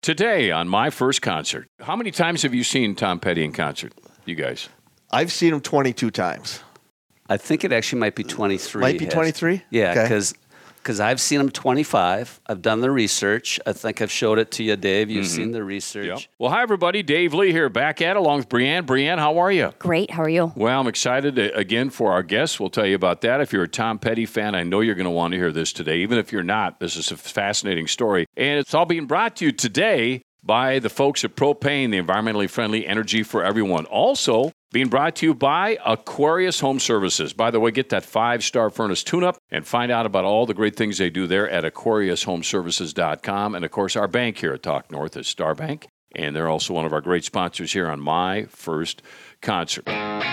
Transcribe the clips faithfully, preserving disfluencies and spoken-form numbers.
Today on My First Concert. How many times have you seen Tom Petty in concert, you guys? I've seen him twenty-two times. I think it actually might be twenty-three. Might be twenty-three? Yeah, Okay. because because I've seen him twenty-five. I've done the research. I think I've showed it to you, Dave. You've Mm-hmm. seen the research. Yep. Well, hi, everybody. Dave Lee here, back at it, along with Brianne. Brianne, how are you? Great. How are you? Well, I'm excited uh, again for our guests. We'll tell you about that. If you're a Tom Petty fan, I know you're going to want to hear this today. Even if you're not, this is a fascinating story. And it's all being brought to you today by the folks at Propane, the environmentally friendly energy for everyone. Also, being brought to you by Aquarius Home Services. By the way, get that five-star furnace tune-up and find out about all the great things they do there at aquarius home services dot com. And, of course, our bank here at Talk North is Star Bank, and they're also one of our great sponsors here on My First Concert.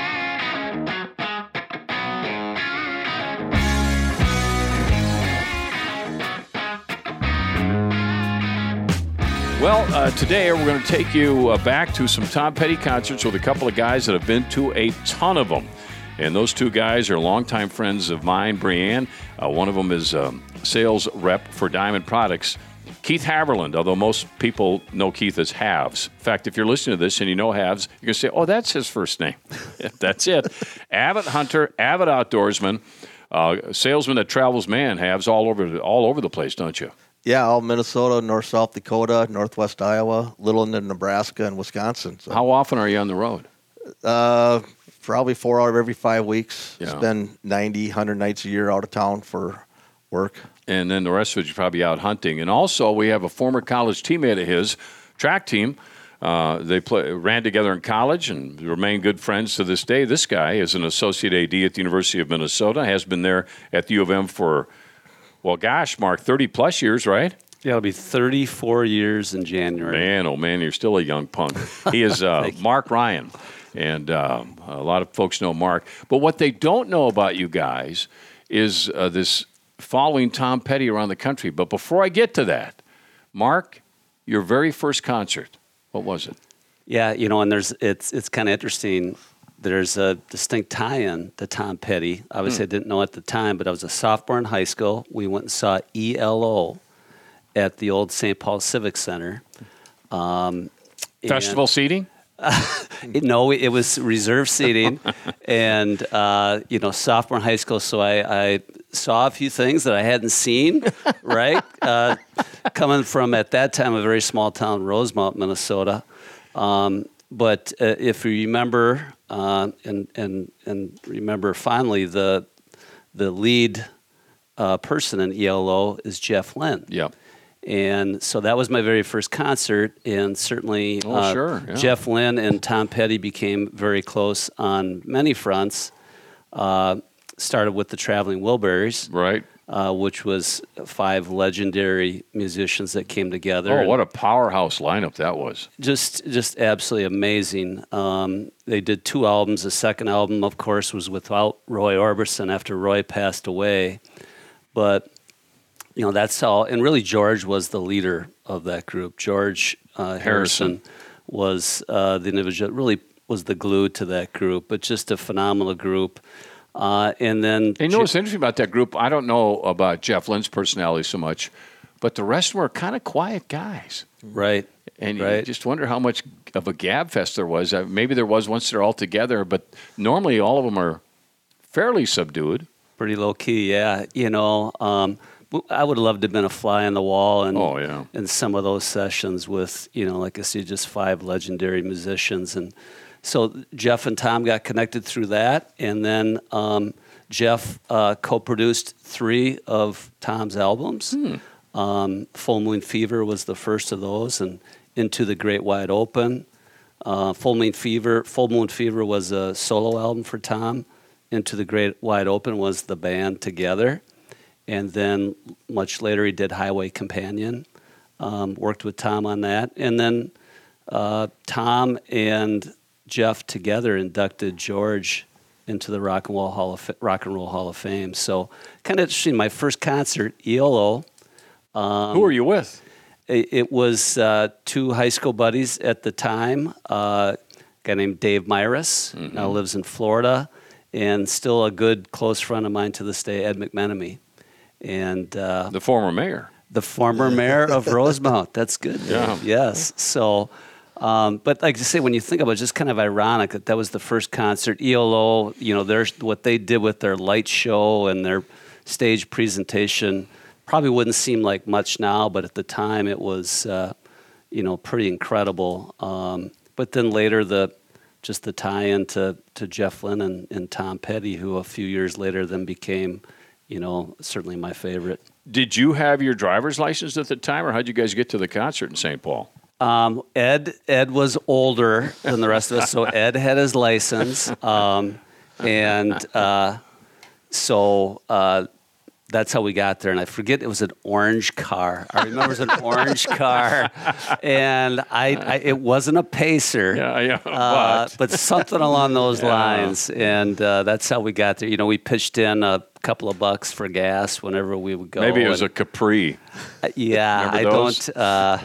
Well, uh, today we're going to take you uh, back to some Tom Petty concerts with a couple of guys that have been to a ton of them. And those two guys are longtime friends of mine, Brianne. Uh, one of them is um, sales rep for Diamond Products. Keith Haverland, although most people know Keith as Havs. In fact, if you're listening to this and you know Havs, you're going to say, oh, that's his first name. That's it. Avid hunter, avid outdoorsman, uh, salesman that travels, man, Havs all over, all over the place, don't you? Yeah, all Minnesota, North, South Dakota, Northwest Iowa, little into Nebraska and Wisconsin. So, How often are you on the road? uh, probably four out of every five weeks. Yeah. Spend ninety, one hundred nights a year out of town for work. And then the rest of it, you're probably out hunting. And also, we have a former college teammate of his, track team. Uh, they play, ran together in college and remain good friends to this day. This guy is an associate A D at the University of Minnesota, has been there at the U of M for, well, gosh, Mark, thirty-plus years, right? Yeah, it'll be thirty-four years in January. Man, oh, man, you're still a young punk. He is uh, Mark Ryan, and um, a lot of folks know Mark. But what they don't know about you guys is uh, this following Tom Petty around the country. But before I get to that, Mark, your very first concert, what was it? Yeah, you know, and there's it's it's kind of interesting. There's a distinct tie-in to Tom Petty. Obviously, Hmm. I didn't know at the time, but I was a sophomore in high school. We went and saw E L O at the old Saint Paul Civic Center. Um, Festival seating? It, no, it was reserved seating, and uh, you know, sophomore in high school. So I, I saw a few things that I hadn't seen. Right, uh, coming from at that time a very small town, Rosemount, Minnesota. Um, but uh, if you remember, uh, and and and remember fondly, the the lead uh, person in E L O is Jeff Lynne. Yep. And so that was my very first concert, and certainly Oh, uh, sure, yeah. Jeff Lynne and Tom Petty became very close on many fronts. Uh, started with the Traveling Wilburys, Right. uh, which was five legendary musicians that came together. Oh, what a powerhouse lineup that was. Just just absolutely amazing. Um, they did two albums. The second album, of course, was without Roy Orbison after Roy passed away. But you know, that's all. And really, George was the leader of that group. George uh, Harrison. Harrison. was uh, the individual, really was the glue to that group, but just a phenomenal group. Uh, and then... And you know what's interesting about that group? I don't know about Jeff Lynne's personality so much, but the rest of them are kind of quiet guys. Right. And you right. just wonder how much of a gab fest there was. Uh, maybe there was once they're all together, but normally all of them are fairly subdued. Pretty low key, yeah. You know, um, I would love to have been a fly on the wall and Oh, yeah. in some of those sessions with, you know, like I said, just five legendary musicians. And so Jeff and Tom got connected through that. And then um, Jeff uh, co-produced three of Tom's albums. Hmm. Um, Full Moon Fever was the first of those, and Into the Great Wide Open. Uh, Full Moon Fever, Full Moon Fever was a solo album for Tom. Into the Great Wide Open was the band together. And then much later he did Highway Companion, um, worked with Tom on that. And then uh, Tom and Jeff together inducted George into the Rock and Roll Hall of, Rock and Roll Hall of Fame. So kind of interesting. My first concert, E L O. Um, Who were you with? It, it was uh, two high school buddies at the time, uh, a guy named Dave Myris, Mm-hmm. now lives in Florida, and still a good close friend of mine to this day, Ed McMenemy. And uh, The former mayor. the former mayor of Rosemount. That's good. Yeah. Yes. So, um, but like I say, when you think about it, it's just kind of ironic that that was the first concert. E L O, you know, there's what they did with their light show and their stage presentation probably wouldn't seem like much now, but at the time it was, uh, you know, pretty incredible. Um, but then later the just the tie-in to, to Jeff Lynne and, and Tom Petty, who a few years later then became, you know, certainly my favorite. Did you have your driver's license at the time, or how'd you guys get to the concert in Saint Paul? Um, Ed Ed was older than the rest of us, so Ed had his license, um, and uh, so uh, that's how we got there. And I forget, it was an orange car. I remember it was an orange car, and I, I it wasn't a Pacer, Yeah, yeah, uh, but. but something along those Yeah. lines. And uh, that's how we got there. You know, we pitched in a couple of bucks for gas whenever we would go. Maybe it was and, a Capri. uh, yeah, I Remember those? don't. Uh,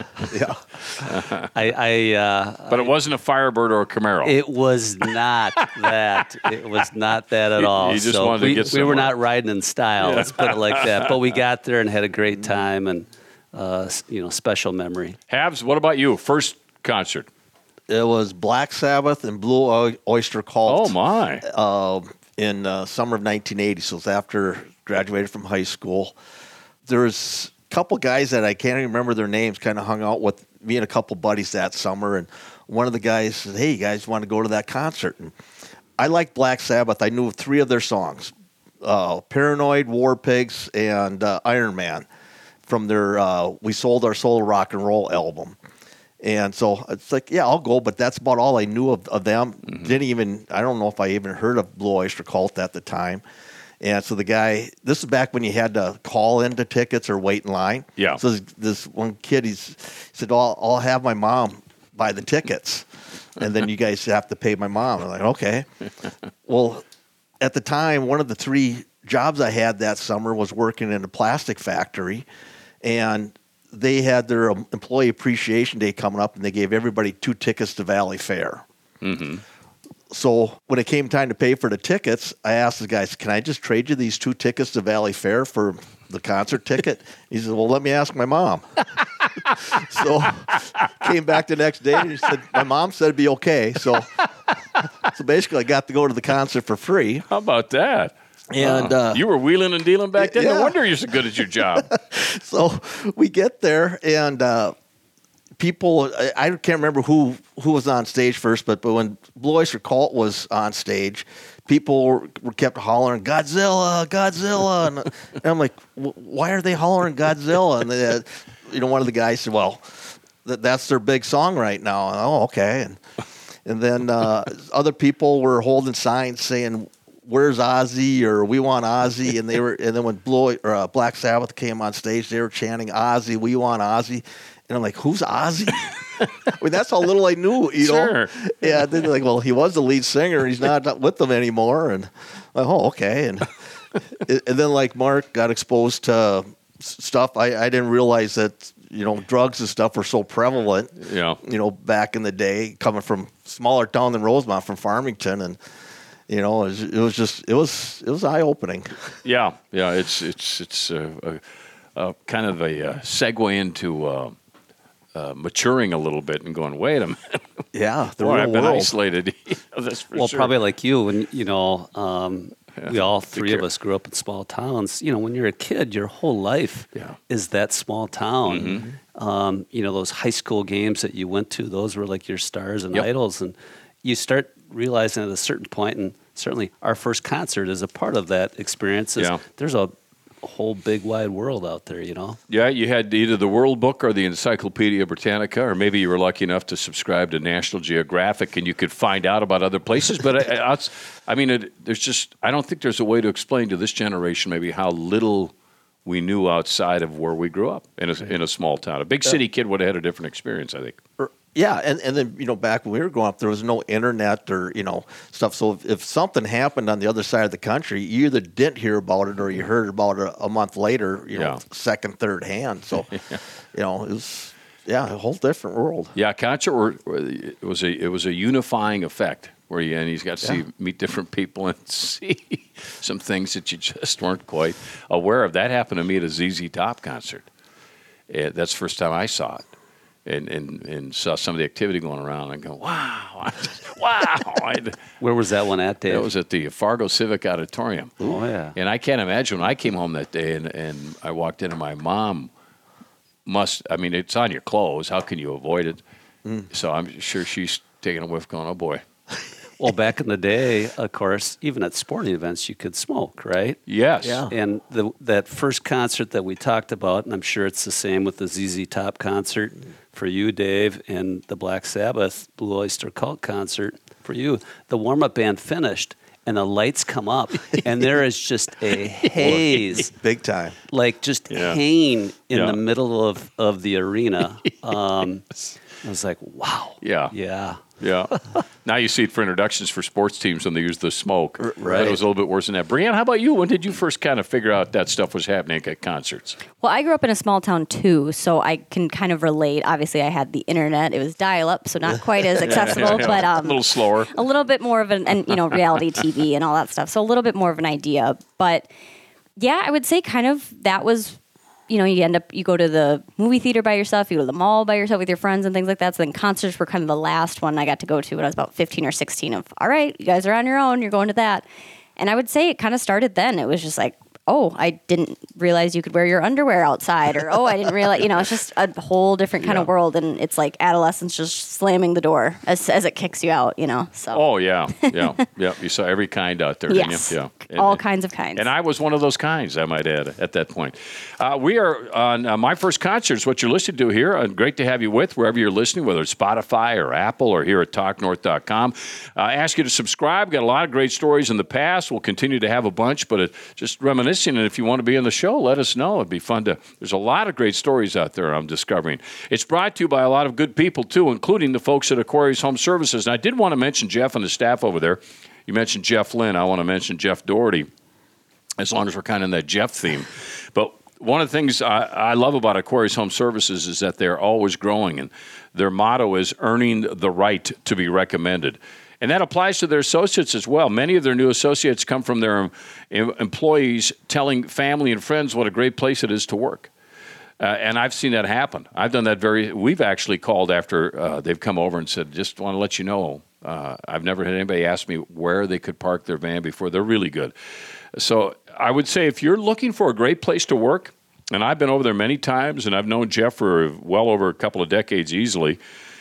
Yeah. I. I uh, But it wasn't a Firebird or a Camaro. It was not that. It was not that at You- all. you just so wanted to we, get we were somewhere. not riding in style. Let's put it like that. But we got there and had a great time, and uh, s- you know, special memory. Habs, what about you? First concert. It was Black Sabbath and Blue Oy- Oyster Cult. Oh, my. uh, in uh, summer of nineteen eighty. So it was after graduated from high school. There's a couple guys that I can't even remember their names, kind of hung out with me and a couple buddies that summer. And one of the guys said, hey, you guys want to go to that concert? And I liked Black Sabbath. I knew three of their songs, uh, Paranoid, War Pigs, and uh, Iron Man from their uh, We Sold Our Soul Rock and Roll album. And so it's like, yeah, I'll go, but that's about all I knew of, of them. Mm-hmm. Didn't even, I don't know if I even heard of Blue Oyster Cult at the time. And so the guy, this is back when you had to call into tickets or wait in line. Yeah. So this, this one kid, he's, he said, oh, I'll, I'll have my mom buy the tickets. And then you guys have to pay my mom. I'm like, okay. Well, at the time, one of the three jobs I had that summer was working in a plastic factory. And they had their employee appreciation day coming up, and they gave everybody two tickets to Valley Fair. Mm-hmm. So when it came time to pay for the tickets, I asked the guys, can I just trade you these two tickets to Valley Fair for the concert ticket? He said, well, let me ask my mom. So came back the next day, and he said, my mom said it'd be okay. So, so basically, I got to go to the concert for free. How about that? And uh, you were wheeling and dealing back then? yeah. No wonder you're so good at your job. So we get there, and uh, people, I, I can't remember who, who was on stage first, but, but when Blue Oyster Cult was on stage, people were, were kept hollering, Godzilla, Godzilla. And, and I'm like, why are they hollering Godzilla? And they, uh, you know, one of the guys said, well, that, that's their big song right now. And, oh, okay. And, and then uh, other people were holding signs saying, where's Ozzy, or we want Ozzy, and they were, and then when Blue, or, uh, Black Sabbath came on stage, they were chanting Ozzy, we want Ozzy, and I'm like, who's Ozzy? I mean, that's how little I knew, you Sure. know. Yeah, they're like, well, he was the lead singer, he's not with them anymore, and I'm like, oh, okay, and and then like Mark got exposed to stuff. I, I didn't realize that, you know, drugs and stuff were so prevalent. Yeah. You know, back in the day, coming from smaller town than Rosemount, from Farmington, and. You know, it was, it was just it was it was eye opening. Yeah, yeah. It's it's it's uh, a, a kind of a uh, segue into uh, uh, maturing a little bit and going, wait a minute. Yeah, the Boy, real I've been world. isolated. That's for Well, sure. probably like you, when you know, um, Yeah. we all Take three of care. us grew up in small towns. You know, when you're a kid, your whole life Yeah. is that small town. Mm-hmm. Um, you know, those high school games that you went to; those were like your stars and Yep. idols, and you start realizing at a certain point, and certainly our first concert is a part of that experience. Is Yeah. There's a whole big wide world out there, you know. Yeah, you had either the World Book or the Encyclopedia Britannica, or maybe you were lucky enough to subscribe to National Geographic, and you could find out about other places. But I, I, I mean, it, there's just I don't think there's a way to explain to this generation maybe how little we knew outside of where we grew up in a, in a small town. A big city kid would have had a different experience, I think. Yeah, and, and then, you know, back when we were growing up, there was no internet or, you know, stuff. So if, if something happened on the other side of the country, you either didn't hear about it or you heard about it a month later, you know, Yeah. second, third hand. So, you know, it was, yeah, a whole different world. Yeah, concert were, it was a it was a unifying effect where you and he's got to see Yeah. meet different people and see some things that you just weren't quite aware of. That happened to me at a Z Z Top concert. Uh, that's the first time I saw it. And, and and saw some of the activity going around and go, wow, I just, wow. I'd, Where was that one at, Dave? That was at the Fargo Civic Auditorium. Oh, yeah. And I can't imagine when I came home that day and, and I walked in and my mom must, I mean, it's on your clothes. How can you avoid it? Mm. So I'm sure she's taking a whiff going, oh, boy. Well, back in the day, of course, even at sporting events, you could smoke, right? Yes. Yeah. And the, that first concert that we talked about, and I'm sure it's the same with the Z Z Top concert for you, Dave, and the Black Sabbath Blue Oyster Cult concert for you, the warm-up band finished, and the lights come up, and there is just a haze. Big time. Like just Yeah. hanging in Yeah. the middle of, of the arena. Um, I was like, wow. Yeah. Yeah. Yeah. Now you see it for introductions for sports teams when they use the smoke. Right. It was a little bit worse than that. Brianne, how about you? When did you first kind of figure out that stuff was happening at concerts? Well, I grew up in a small town too, so I can kind of relate. Obviously, I had the internet; it was dial-up, so not quite as accessible, Yeah, but a um, little slower. a little bit more of an, and you know, reality T V and all that stuff. So a little bit more of an idea, but yeah, I would say kind of that was. You know, you end up, you go to the movie theater by yourself, you go to the mall by yourself with your friends and things like that. So then concerts were kind of the last one I got to go to when I was about fifteen or sixteen of, all right, you guys are on your own, you're going to that. And I would say it kind of started then. It was just like, oh, I didn't realize you could wear your underwear outside, or oh, I didn't realize, you know, it's just a whole different kind Yeah. of world. And it's like adolescence just slamming the door as, as it kicks you out, you know, so. Oh, yeah. Yeah. Yeah. You saw every kind out there, Yes. didn't you? Yeah. And- All kinds of kinds. And I was one of those kinds, I might add, at that point. Uh, we are on uh, My First Concert is what you're listening to here. Uh, great to have you with wherever you're listening, whether it's Spotify or Apple or here at talk north dot com. Uh, I ask you to subscribe. Got a lot of great stories in the past. We'll continue to have a bunch, but it, just reminiscing. And if you want to be on the show, let us know. It'd be fun to. There's a lot of great stories out there I'm discovering. It's brought to you by a lot of good people, too, including the folks at Aquarius Home Services. And I did want to mention Jeff and the staff over there. You mentioned Jeff Lynn. I want to mention Jeff Doherty, as long as we're kind of in that Jeff theme. But one of the things I, I love about Aquarius Home Services is that they're always growing, and their motto is earning the right to be recommended. And that applies to their associates as well. Many of their new associates come from their em- employees telling family and friends what a great place it is to work. Uh, and I've seen that happen. I've done that very, we've actually called after uh, they've come over and said, just want to let you know, uh, I've never had anybody ask me where they could park their van before. They're really good. So I would say if you're looking for a great place to work, and I've been over there many times, and I've known Jeff for well over a couple of decades easily,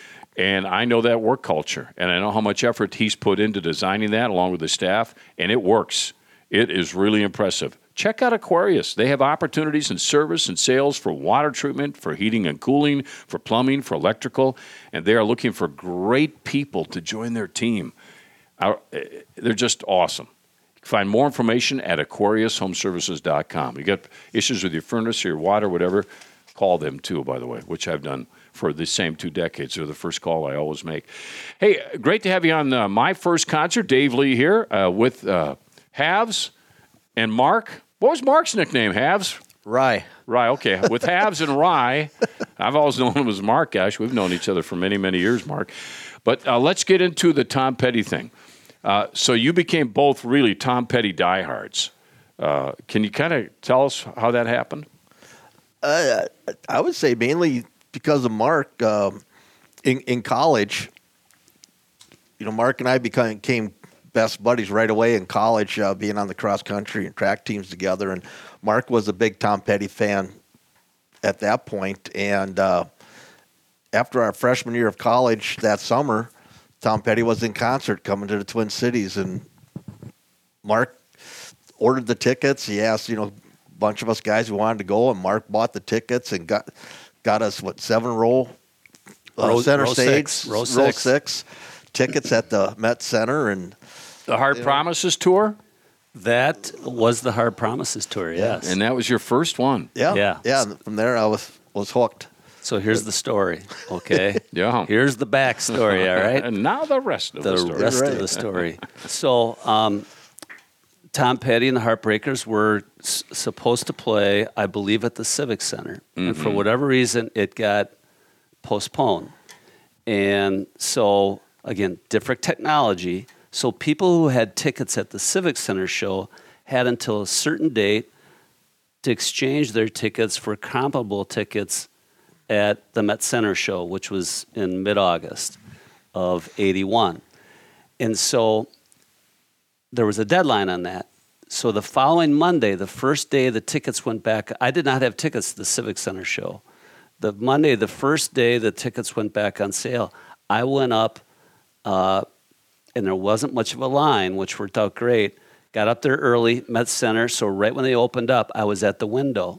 and I know that work culture, and I know how much effort he's put into designing that along with the staff, and it works. It is really impressive. Check out Aquarius. They have opportunities in service and sales for water treatment, for heating and cooling, for plumbing, for electrical, and they are looking for great people to join their team. Our- They're just awesome. Find more information at aquarius home services dot com. You got issues with your furnace or your water, whatever, call them too, by the way, which I've done for the same two decades. They're the first call I always make. Hey, great to have you on uh, My First Concert. Dave Lee here uh, with uh, Halves and Mark. What was Mark's nickname, Halves? Rye. Rye, okay. With Halves and Rye, I've always known him as Mark, gosh. We've known each other for many, many years, Mark. But uh, let's get into the Tom Petty thing. Uh, so you became both really Tom Petty diehards. Uh, can you kind of tell us how that happened? Uh, I would say mainly because of Mark. Um, in in college, you know, Mark and I became, became best buddies right away in college, uh, being on the cross country and track teams together. And Mark was a big Tom Petty fan at that point. And uh, after our freshman year of college that summer, Tom Petty was in concert coming to the Twin Cities, and Mark ordered the tickets. He asked, you know, a bunch of us guys who wanted to go, and Mark bought the tickets and got got us, what, seven row, uh, Row- center row stage, six. Row row six. six tickets at the Met Center. And The Hard Promises Tour? That was the Hard Promises Tour, yes. And that was your first one. yeah, Yeah. yeah. And from there, I was was hooked. So here's the story, okay? Yeah. Here's the backstory, all right? And now the rest of the, the story. rest Right. of the story. So, um, Tom Petty and the Heartbreakers were s- supposed to play, I believe, at the Civic Center. And for whatever reason, it got postponed. And so, again, different technology. So people who had tickets at the Civic Center show had until a certain date to exchange their tickets for comparable tickets at the Met Center show, which was in mid-August of eighty-one. And so there was a deadline on that. So the following Monday, the first day the tickets went back, I did not have tickets to the Civic Center show. The Monday, the first day the tickets went back on sale, I went up, uh, and there wasn't much of a line, which worked out great. Got up there early, Met Center, so right when they opened up, I was at the window.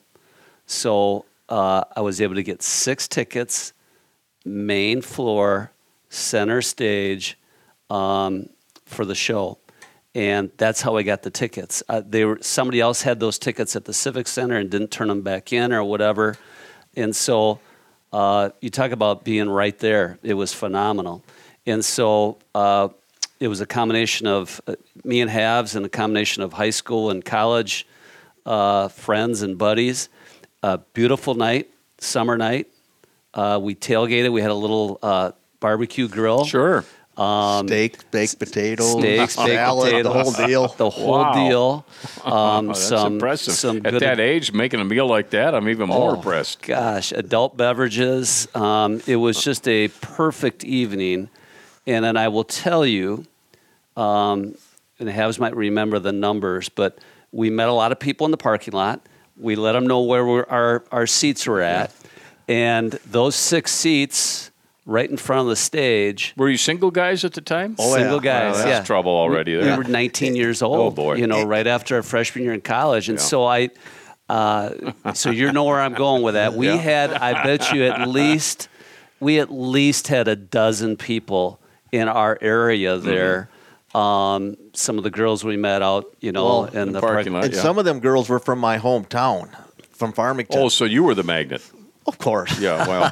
So uh, I was able to get six tickets, main floor, center stage, um, for the show. And that's how I got the tickets. Uh, they were somebody else had those tickets at the Civic Center and didn't turn them back in or whatever. And so uh, you talk about being right there. It was phenomenal. And so uh, it was a combination of uh, me and Havs and a combination of high school and college uh, friends and buddies. A beautiful night, summer night. Uh, we tailgated. We had a little uh, barbecue grill. Sure. Um, steak, baked potatoes, steaks, baked salad, potatoes, the whole deal. The whole Wow. deal. Um, That's some, impressive. Some At good that age, making a meal like that, I'm even more Oh, impressed. Gosh, adult beverages. Um, it was just a perfect evening. And then I will tell you, um, and Havs might remember the numbers, but we met a lot of people in the parking lot. We let them know where we're, our, our seats were at. And those six seats right in front of the stage. Were you single guys at the time? Oh, single yeah. guys, Well, that's yeah. trouble already We, there. we were nineteen years old. Oh, boy. You know, right after our freshman year in college, and Yeah. so I, uh, so you know where I'm going with that. We Yeah. had, I bet you, at least we at least had a dozen people in our area there. Mm-hmm. Um, some of the girls we met out, you know, Well, in the the parking lot. And Yeah. some of them girls were from my hometown, from Farmington. Oh, so you were the magnet. Of course. Yeah, well,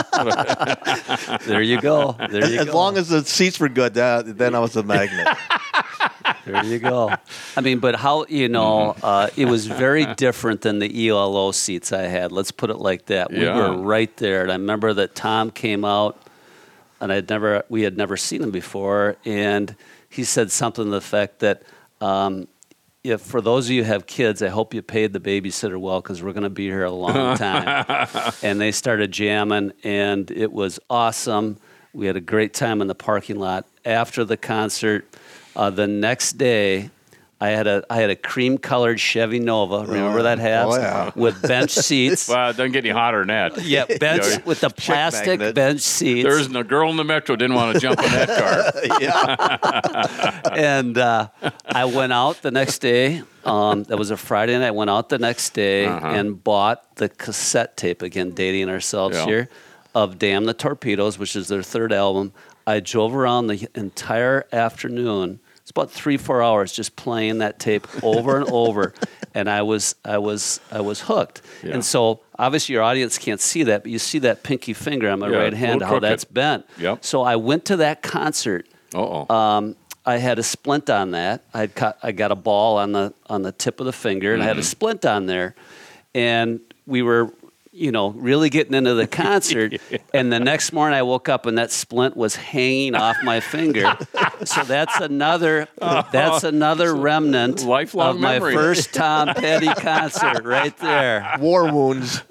well, There you go. There you As go. long as the seats were good, that, then I was a magnet. There you go. I mean, but how, you know, Mm-hmm. uh, it was very different than the E L O seats I had. Let's put it like that. We Yeah. were right there. And I remember that Tom came out, and I'd never, we had never seen him before. And he said something to the effect that, um, if for those of you who have kids, I hope you paid the babysitter well because we're going to be here a long time. And they started jamming, and it was awesome. We had a great time in the parking lot. After the concert, uh, the next day, I had a I had a cream-colored Chevy Nova. Remember that, Habs? Oh, yeah. With bench seats. well, it doesn't get any hotter than that. Yeah, bench Yeah. with the plastic magnet. bench seats. There isn't a girl in the metro didn't want to jump in that car. yeah. and uh, I went out the next day. Um, that was a Friday night. I went out the next day Uh-huh. and bought the cassette tape, again, dating ourselves Yeah. here, of Damn the Torpedoes, which is their third album. I drove around the entire afternoon. It's about three, four hours just playing that tape over and over, and I was, I was, I was hooked. Yeah. And so, obviously, your audience can't see that, but you see that pinky finger on my Yeah, right a hand, little how crooked. that's bent. Yep. So I went to that concert. Uh-oh. Um, I had a splint on that. I cut. I got a ball on the on the tip of the finger, and I had a splint on there. And we were, you know, really getting into the concert. And the next morning, I woke up and that splint was hanging off my finger. So that's another that's another remnant Lifelong of my memory. first Tom Petty concert, right there. War wounds.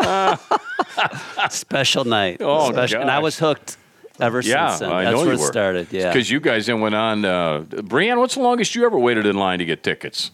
Special night. Oh, Special, and I gosh. was hooked ever Yeah, since then. I That's know where you it were. started. Yeah. Because you guys then went on. Uh, Brianne, what's the longest you ever waited in line to get tickets?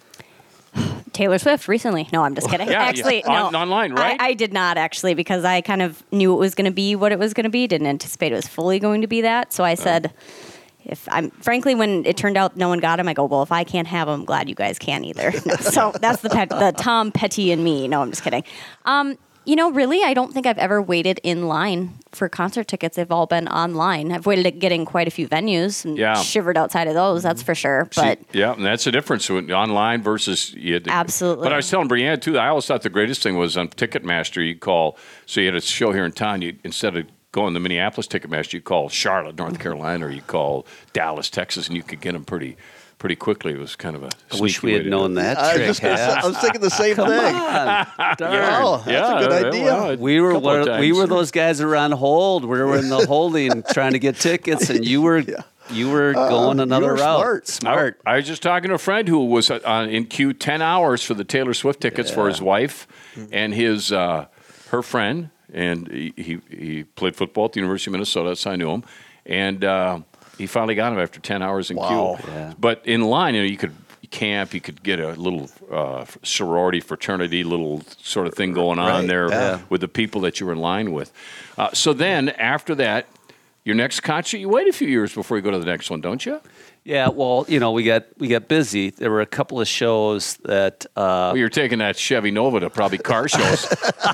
Taylor Swift recently. No, I'm just kidding. Yeah, actually, yeah. no. On- online, right? I, I did not actually because I kind of knew it was going to be what it was going to be. Didn't anticipate it was fully going to be that. So I said, if I'm frankly, when it turned out no one got him, I go, well, if I can't have him, I'm glad you guys can either. No, so that's the pet, the Tom Petty and me. No, I'm just kidding. Um, you know, really, I don't think I've ever waited in line for concert tickets. They've all been online. I've waited at getting quite a few venues and Yeah. shivered outside of those, that's for sure. But See, yeah, and that's the difference when online versus you had to, Absolutely. But I was telling Brianne too. I always thought the greatest thing was on Ticketmaster. You call, so you had a show here in town. You instead of going to Minneapolis Ticketmaster, you call Charlotte, North Carolina, or you call Dallas, Texas, and you could get them pretty, pretty quickly. It was kind of a. I wish sneaky we way had to known do it. that I was, trick. just gonna say, Habs. I was thinking the same Come thing. on. Darn. Oh, that's a good yeah, idea. well, We were couple of one, we times. were those guys that were on hold. We were in the holding trying to get tickets, and you were you were going another you were route. smart. Smart. I, I was just talking to a friend who was uh, in queue ten hours for the Taylor Swift tickets for his wife and his uh, her friend and he, he, he played football at the University of Minnesota. That's how I knew him. And uh, he finally got him after ten hours in Wow. queue. Yeah. But in line, you know, you could camp, you could get a little uh, sorority, fraternity, little sort of thing going on Right, there yeah. with the people that you were in line with. Uh, so then, after that, your next concert, you wait a few years before you go to the next one, don't you? Yeah, well, you know, we got we got busy. There were a couple of shows that uh, Well, you're taking that Chevy Nova to probably car shows.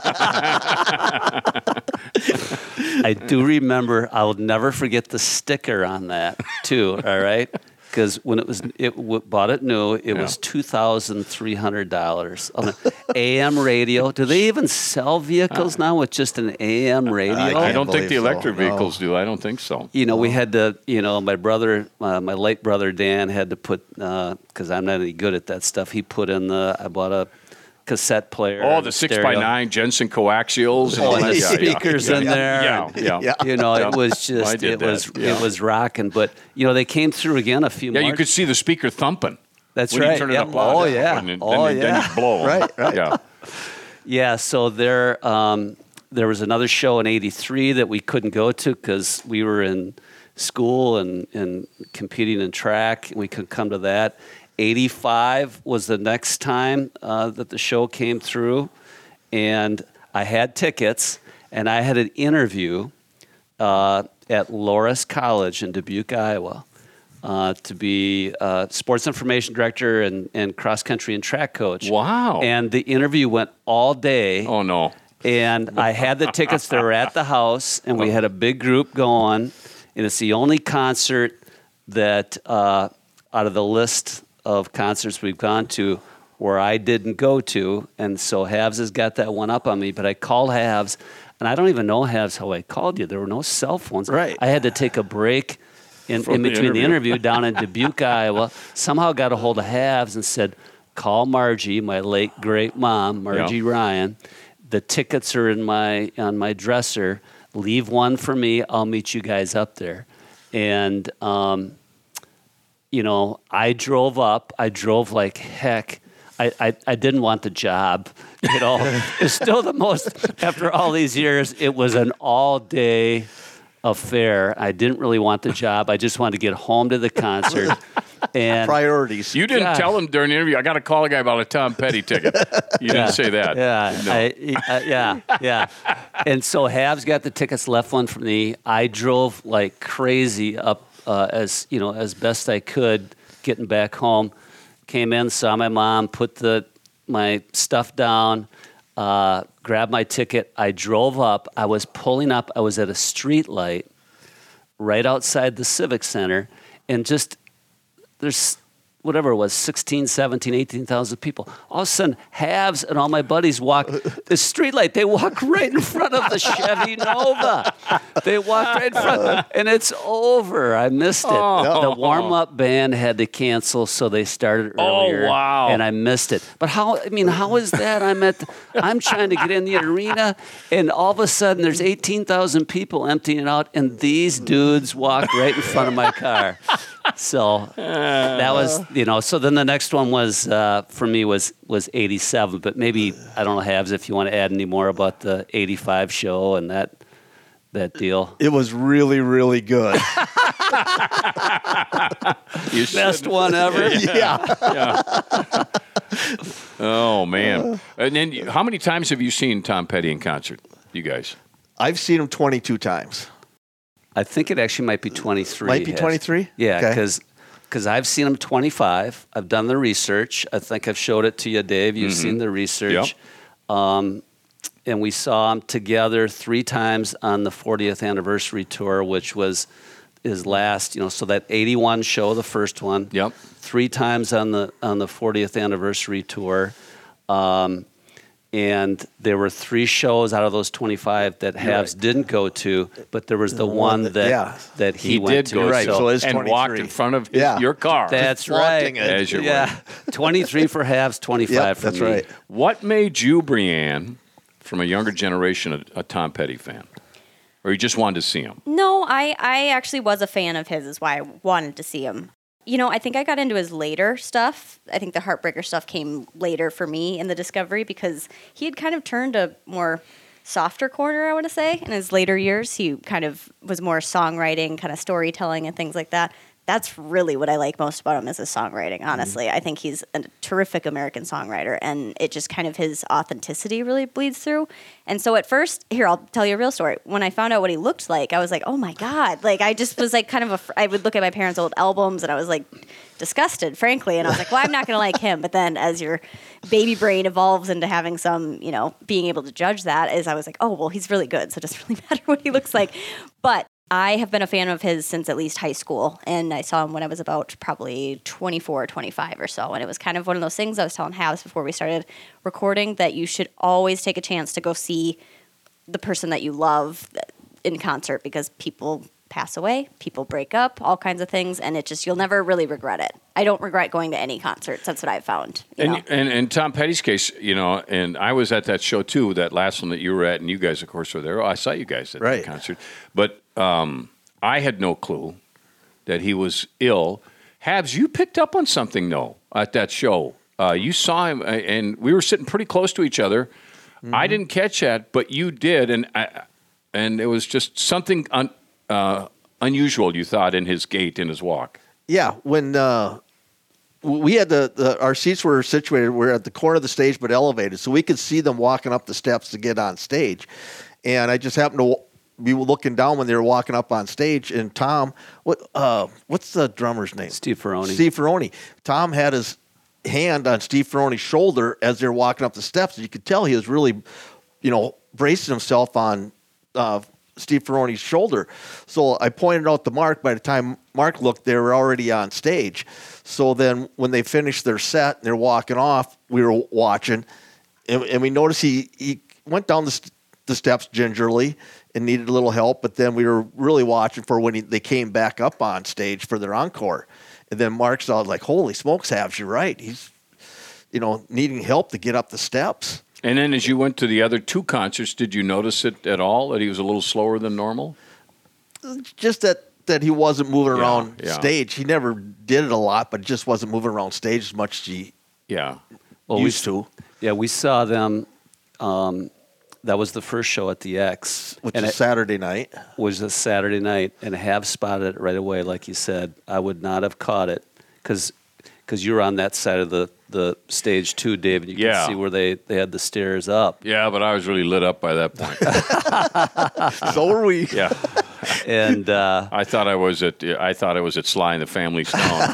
I do remember. I will never forget the sticker on that too. All right, because when it was it w- bought it new, it Yeah. was two thousand three hundred dollars on an A M radio. Do they even sell vehicles now with just an A M radio? I I can't don't think the believe so, electric no. vehicles do. I don't think so. You know, we had to, you know, my brother, uh, my late brother Dan had to put, because I'm not any good at that stuff, he put in the, I bought a cassette player. Oh, and the a six stereo. by nine Jensen coaxials and all And that. the Yeah, yeah. speakers in there. Yeah, and, yeah. Yeah. You know, Yeah. it was I just, did it that, was, yeah. it was rocking. But, you know, they came through again a few Yeah, more. you could see the speaker thumping. That's when right. you turn it Yeah. up loud. Oh, yeah. And then, Oh, then, then yeah. you blow 'em. Right, right. Yeah. Yeah, so there, um, there was another show in eighty-three that we couldn't go to because we were in school and, and competing in track. We couldn't come to that. eighty-five was the next time uh, that the show came through, and I had tickets, and I had an interview uh, at Loras College in Dubuque, Iowa, uh, to be uh, sports information director and, and cross country and track coach. Wow. And the interview went all day. Oh, no. And I had the tickets that were at the house, and we had a big group going. And it's the only concert that, uh, out of the list of concerts we've gone to, where I didn't go to. And so Havs has got that one up on me. But I called Havs, and I don't even know, Havs, how I called you. There were no cell phones. Right. I had to take a break in, From in the between the interview. interview down in Dubuque, Iowa. Somehow got a hold of Havs and said, call Margie, my late great mom, Margie Yeah. Ryan. The tickets are in my on my dresser. Leave one for me. I'll meet you guys up there. And um, you know, I drove up. I drove like heck. I, I, I didn't want the job. You know, it's still the most. After all these years, it was an all day affair. I didn't really want the job. I just wanted to get home to the concert. And Priorities. You didn't God. tell him during the interview, I got to call a guy about a Tom Petty ticket. You didn't say that. Yeah, No. I, uh, yeah, yeah. And so Habs got the tickets, left one for me. I drove like crazy up uh, as you know as best I could, getting back home. Came in, saw my mom, put the my stuff down, uh, grabbed my ticket. I drove up. I was pulling up. I was at a street light right outside the Civic Center, and just there's whatever it was, sixteen, seventeen, eighteen thousand people. All of a sudden, Habs and all my buddies walk the streetlight. They walk right in front of the Chevy Nova. They walk right in front, and it's over. I missed it. Oh. The warm-up band had to cancel, so they started Oh, earlier. wow. And I missed it. But how? I mean, how is that? I'm at. The, I'm trying to get in the arena, and all of a sudden, there's eighteen thousand people emptying out, and these dudes walk right in front of my car. So that was, you know. So then the next one was uh, for me was was eighty-seven. But maybe I don't know, Habs, if you want to add any more about the eighty-five show and that that deal. It was really, really good. You Best should- one ever. yeah. Yeah. Oh, man. And then you- how many times have you seen Tom Petty in concert, you guys? I've seen him twenty-two times. I think it actually might be twenty-three. Might be Habs. twenty-three? Yeah, Okay. because because I've seen him twenty-five. I've done the research. I think I've showed it to you, Dave. You've seen the research. Um, and we saw him together three times on the fortieth anniversary tour, which was his last. You know, so that eighty-one show, the first one. Yep. Three times on the on the fortieth anniversary tour. Um, and there were three shows out of those twenty-five that Habs didn't go to, but there was the one that yeah. that he, He went did to. go right, so, so it's and twenty-three. walked in front of Yeah. your car. That's flaunting right. it. As you Yeah, twenty-three for Habs, twenty-five Yep, for that's me. right. What made you, Brianne, from a younger generation, a, a Tom Petty fan? Or you just wanted to see him? No, I, I actually was a fan of his, is why I wanted to see him. You know, I think I got into his later stuff. I think the Heartbreaker stuff came later for me in the discovery because he had kind of turned a more softer corner, I want to say. In his later years, he kind of was more songwriting, kind of storytelling and things like that. That's really what I like most about him is his songwriting, honestly. Mm. I think he's a terrific American songwriter, and it just kind of his authenticity really bleeds through. And so at first, here, I'll tell you a real story. When I found out what he looked like, I was like, oh my God. Like, I just was like kind of, a, I would look at my parents' old albums, and I was like disgusted, frankly. And I was like, well, I'm not going to like him. But then as your baby brain evolves into having some, you know, being able to judge that, is I was like, oh, well, he's really good. So it doesn't really matter what he looks like. But I have been a fan of his since at least high school, and I saw him when I was about probably twenty-four or twenty-five or so, and it was kind of one of those things I was telling Habs before we started recording, that you should always take a chance to go see the person that you love in concert, because people pass away, people break up, all kinds of things, and it just, you'll never really regret it. I don't regret going to any concerts. That's what I've found. You and, know? and in Tom Petty's case, you know, and I was at that show too, that last one that you were at, and you guys, of course, were there. Oh, I saw you guys at right. that concert. But um, I had no clue that he was ill. Habs, you picked up on something, though, at that show. Uh, you saw him, and we were sitting pretty close to each other. Mm-hmm. I didn't catch that, but you did, and I, and it was just something un, uh, unusual, you thought, in his gait, in his walk. Yeah, when uh, we had the, the our seats were situated, we we're at the corner of the stage, but elevated, so we could see them walking up the steps to get on stage. And I just happened to be looking down when they were walking up on stage, and Tom, what uh, what's the drummer's name? Steve Ferroni. Steve Ferroni. Tom had his hand on Steve Ferroni's shoulder as they were walking up the steps. You could tell he was really, you know, bracing himself on uh, Steve Ferroni's shoulder. So I pointed out to Mark. By the time Mark looked, they were already on stage. So then when they finished their set and they're walking off, we were watching, and, and we noticed he, he went down the, st- the steps gingerly and needed a little help, but then we were really watching for when he, they came back up on stage for their encore. And then Mark saw, like, holy smokes, Habs, you're right. He's, you know, needing help to get up the steps. And then as you went to the other two concerts, did you notice it at all, that he was a little slower than normal? Just that, that he wasn't moving yeah, around yeah. stage. He never did it a lot, but just wasn't moving around stage as much as he yeah. well, used we, to. Yeah, we saw them. Um, that was the first show at the X. Which and is it Saturday night. was a Saturday night, and have spotted it right away, like you said. I would not have caught it, because you were on that side of the, the stage too, David. You Yeah. could see where they, they had the stairs up. Yeah, but I was really lit up by that point. So were we. yeah. And uh, I thought I was at I thought I was at Sly and the Family Stone.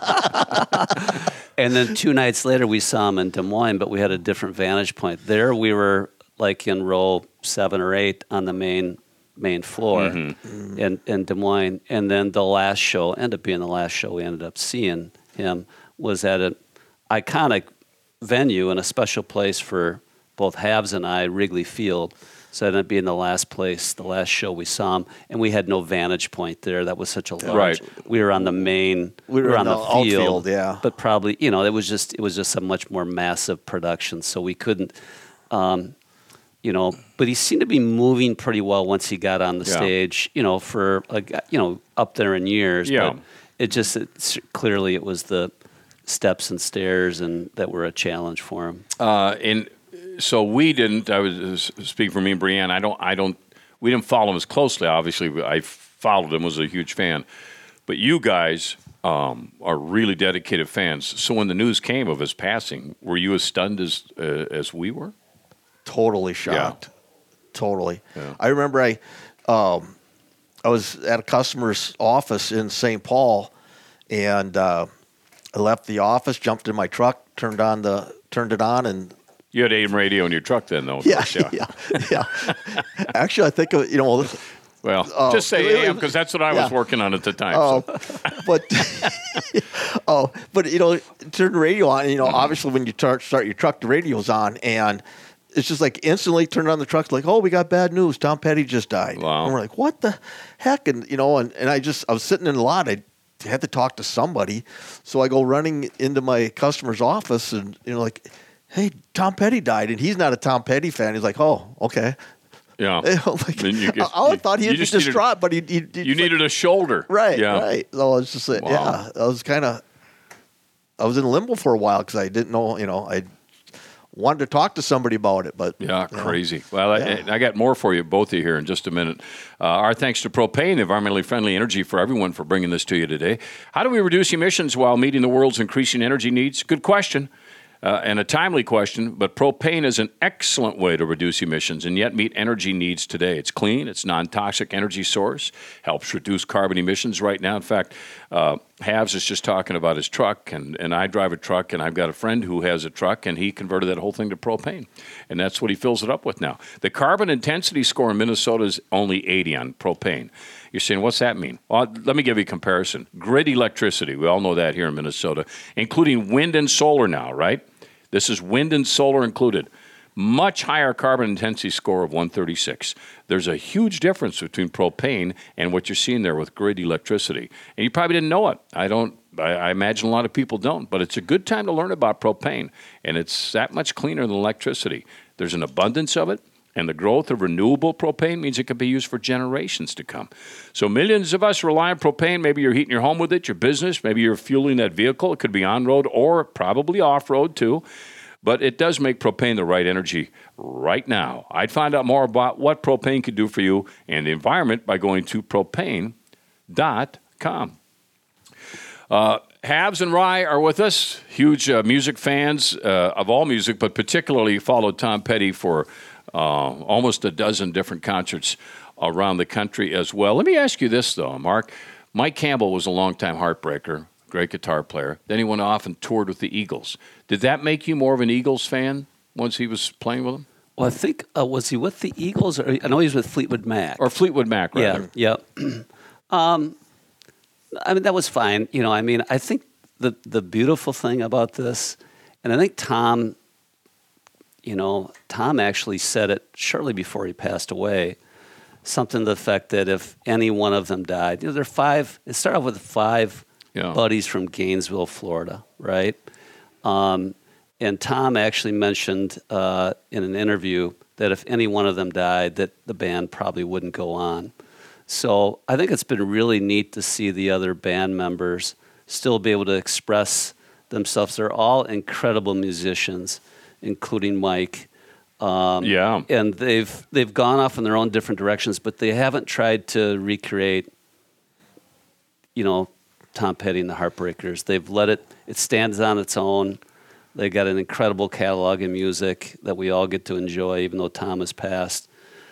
and then two nights later, we saw him in Des Moines, but we had a different vantage point. There we were like in row seven or eight on the main main floor mm-hmm. in, in Des Moines. And then the last show, ended up being the last show we ended up seeing him, was at an iconic venue and a special place for both Habs and I, Wrigley Field. So it ended up being the last place, the last show we saw him, and we had no vantage point there. That was such a large. Right. We were on the main. We were, we were on the, the field, outfield, yeah. But probably, you know, it was just it was just a much more massive production, so we couldn't, um, you know. But he seemed to be moving pretty well once he got on the Yeah. stage. You know, for like you know up there in years. Yeah. But it just it's, clearly it was the steps and stairs and that were a challenge for him. Uh, and so we didn't. I was uh, speaking for me and Brianne. I don't. I don't. We didn't follow him as closely. Obviously, I followed him. Was a huge fan. But you guys um, are really dedicated fans. So when the news came of his passing, were you as stunned as uh, as we were? Totally shocked. Totally. Yeah. I remember I, um, I was at a customer's office in Saint Paul, and uh, I left the office, jumped in my truck, turned on the turned it on, and You had A M radio in your truck then, though. Of yeah, course, yeah. yeah, yeah. Actually, I think of, you know. Well, Oh, just say it A M was- because that's what I was yeah. working on at the time. Oh, so. but oh, but you know, turn the radio on. And, you know, Mm-hmm. obviously when you tar- start your truck, the radio's on, and it's just like instantly turn on the truck, like, oh, we got bad news. Tom Petty just died. Wow. And we're like, what the heck? And you know, and, and I just I was sitting in the lot. I had to talk to somebody, so I go running into my customer's office, and you know, like, hey, Tom Petty died, and he's not a Tom Petty fan. He's like, oh, okay. Yeah. You know, like, Then you get- I, I you- thought you he'd be just needed- distraught, but he, he, he You needed a shoulder. Right, Yeah. right. So I was just like, Wow. yeah, I was kind of, I was in limbo for a while because I didn't know, you know, I wanted to talk to somebody about it. But Yeah, you know. crazy. Well, Yeah. I, I got more for you, both of you, here in just a minute. Uh, our thanks to Propane, environmentally friendly energy for everyone, for bringing this to you today. How do we reduce emissions while meeting the world's increasing energy needs? Good question. Uh, and a timely question, but propane is an excellent way to reduce emissions and yet meet energy needs today. It's clean, it's non-toxic energy source, helps reduce carbon emissions right now. In fact, uh, Havs is just talking about his truck, and, and I drive a truck, and I've got a friend who has a truck, and he converted that whole thing to propane, and that's what he fills it up with now. The carbon intensity score in Minnesota is only eighty on propane. You're saying, what's that mean? Well, let me give you a comparison. Grid electricity, we all know that here in Minnesota, including wind and solar now, right? This is wind and solar included. Much higher carbon intensity score of one thirty-six. There's a huge difference between propane and what you're seeing there with grid electricity. And you probably didn't know it. I don't, I, I imagine a lot of people don't, but it's a good time to learn about propane. And it's that much cleaner than electricity. There's an abundance of it. And the growth of renewable propane means it can be used for generations to come. So millions of us rely on propane. Maybe you're heating your home with it, your business. Maybe you're fueling that vehicle. It could be on-road or probably off-road too. But it does make propane the right energy right now. I'd find out more about what propane could do for you and the environment by going to propane dot com. Uh, Havs and Rye are with us, huge uh, music fans uh, of all music, but particularly followed Tom Petty for Uh, almost a dozen different concerts around the country as well. Let me ask you this, though, Mark. Mike Campbell was a longtime heartbreaker, great guitar player. Then he went off and toured with the Eagles. Did that make you more of an Eagles fan once he was playing with them? Well, I think, uh, was he with the Eagles? Or, I know he was with Fleetwood Mac. Or Fleetwood Mac, rather. Yeah, yeah. um, I mean, that was fine. You know, I mean, I think the, the beautiful thing about this, and I think Tom... You know, Tom actually said it shortly before he passed away, something to the effect that if any one of them died, you know, there are five, it started off with five yeah. buddies from Gainesville, Florida, right? Um, and Tom actually mentioned uh, in an interview that if any one of them died, that the band probably wouldn't go on. So I think it's been really neat to see the other band members still be able to express themselves. They're all incredible musicians, including Mike. Um, yeah. And they've they've gone off in their own different directions, but they haven't tried to recreate, you know, Tom Petty and the Heartbreakers. They've let it, it stands on its own. They got an incredible catalog of music that we all get to enjoy, even though Tom has passed.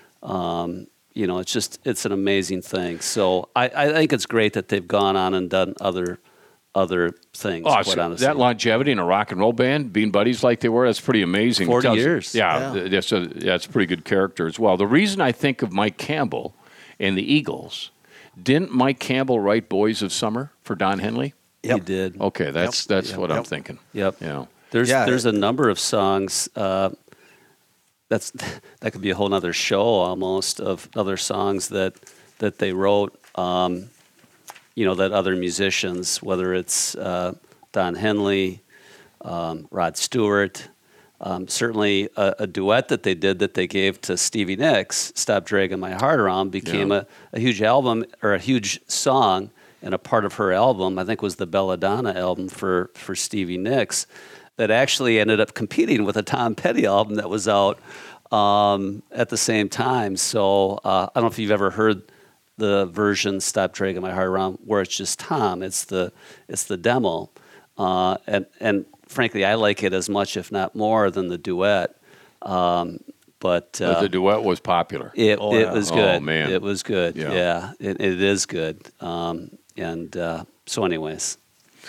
Um, you know, it's just, it's an amazing thing. So I, I think it's great that they've gone on and done other other things, oh, quite so honestly. that longevity in a rock and roll band, being buddies like they were, that's pretty amazing. forty Tells, years. Yeah, yeah. That's, a, that's a pretty good character as well. The reason I think of Mike Campbell and the Eagles, didn't Mike Campbell write Boys of Summer for Don Henley? Yep. He did. Okay, that's Yep. that's Yep. what I'm Yep. thinking. Yep. You know. There's Yeah. there's a number of songs uh, that's that could be a whole other show almost of other songs that that they wrote. Um, you know, that other musicians, whether it's uh, Don Henley, um, Rod Stewart, um, certainly a, a duet that they did that they gave to Stevie Nicks, "Stop Dragging My Heart Around," became Yeah. a, a huge album or a huge song and a part of her album. I think was the Belladonna album for for Stevie Nicks, that actually ended up competing with a Tom Petty album that was out um, at the same time. So uh, I don't know if you've ever heard the version "Stop Dragging My Heart Around" where it's just Tom. It's the it's the demo, uh, and and frankly, I like it as much, if not more, than the duet. Um, but, uh, But the duet was popular. it Oh, it yeah. was Oh, good. man. It was good. Yeah. Yeah, it, it is good. Um, and uh, so, anyways.